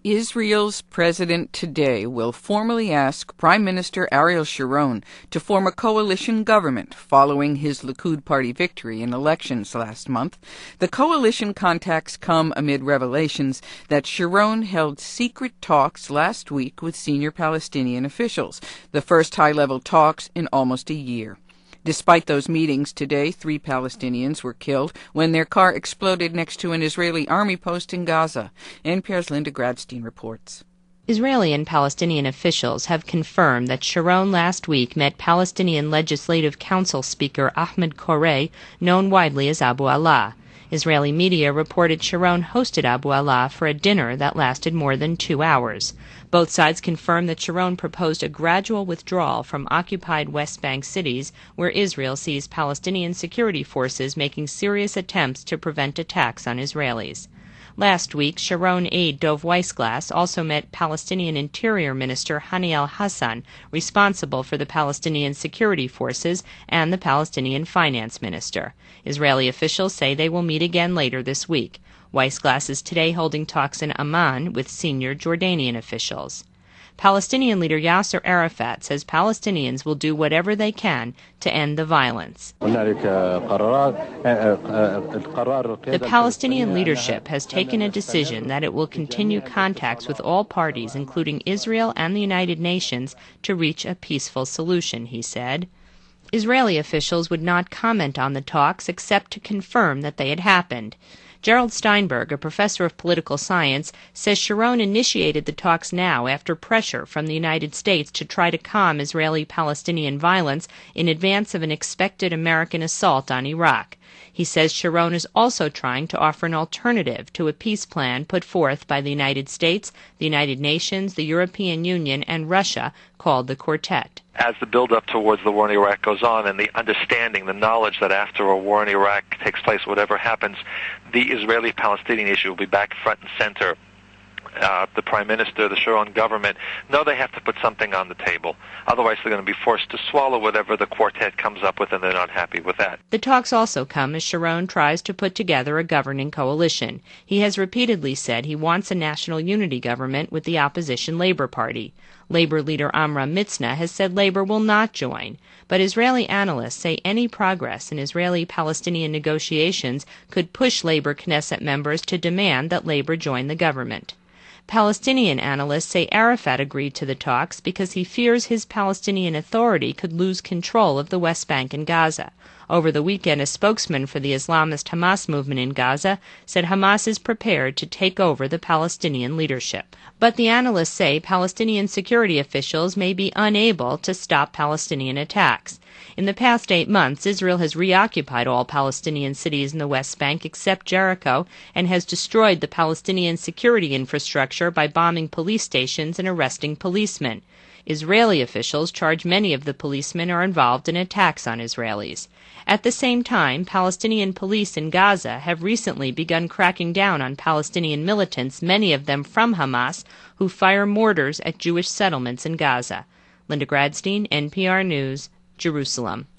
Israel's president today will formally ask Prime Minister Ariel Sharon to form a coalition government following his Likud party victory in elections last month. The coalition contacts come amid revelations that Sharon held secret talks last week with senior Palestinian officials, the first high-level talks in almost a year. Despite those meetings today, 3 Palestinians were killed when their car exploded next to an Israeli army post in Gaza. NPR's Linda Gradstein reports. Israeli and Palestinian officials have confirmed that Sharon last week met Palestinian Legislative Council Speaker Ahmed Koreh, known widely as Abu Allah. Israeli media reported Sharon hosted Abu Allah for a dinner that lasted more than 2 hours. Both sides confirmed that Sharon proposed a gradual withdrawal from occupied West Bank cities where Israel sees Palestinian security forces making serious attempts to prevent attacks on Israelis. Last week, Sharon aide Dov Weissglass also met Palestinian Interior Minister Hani al-Hassan, responsible for the Palestinian security forces, and the Palestinian Finance Minister. Israeli officials say they will meet again later this week. Weissglass is today holding talks in Amman with senior Jordanian officials. Palestinian leader Yasser Arafat says Palestinians will do whatever they can to end the violence. The Palestinian leadership has taken a decision that it will continue contacts with all parties, including Israel and the United Nations, to reach a peaceful solution, he said. Israeli officials would not comment on the talks except to confirm that they had happened. Gerald Steinberg, a professor of political science, says Sharon initiated the talks now after pressure from the United States to try to calm Israeli-Palestinian violence in advance of an expected American assault on Iraq. He says Sharon is also trying to offer an alternative to a peace plan put forth by the United States, the United Nations, the European Union, and Russia, called the Quartet. As the build-up towards the war in Iraq goes on and the understanding, the knowledge that after a war in Iraq takes place, whatever happens, the Israeli-Palestinian issue will be back front and center. The Prime Minister, the Sharon government, know they have to put something on the table. Otherwise, they're going to be forced to swallow whatever the quartet comes up with, and they're not happy with that. The talks also come as Sharon tries to put together a governing coalition. He has repeatedly said he wants a national unity government with the opposition Labor Party. Labor leader Amram Mitzna has said Labor will not join, but Israeli analysts say any progress in Israeli-Palestinian negotiations could push Labor Knesset members to demand that Labor join the government. Palestinian analysts say Arafat agreed to the talks because he fears his Palestinian Authority could lose control of the West Bank and Gaza. Over the weekend, a spokesman for the Islamist Hamas movement in Gaza said Hamas is prepared to take over the Palestinian leadership. But the analysts say Palestinian security officials may be unable to stop Palestinian attacks. In the past 8 months, Israel has reoccupied all Palestinian cities in the West Bank except Jericho and has destroyed the Palestinian security infrastructure by bombing police stations and arresting policemen. Israeli officials charge many of the policemen are involved in attacks on Israelis. At the same time, Palestinian police in Gaza have recently begun cracking down on Palestinian militants, many of them from Hamas, who fire mortars at Jewish settlements in Gaza. Linda Gradstein, NPR News, Jerusalem.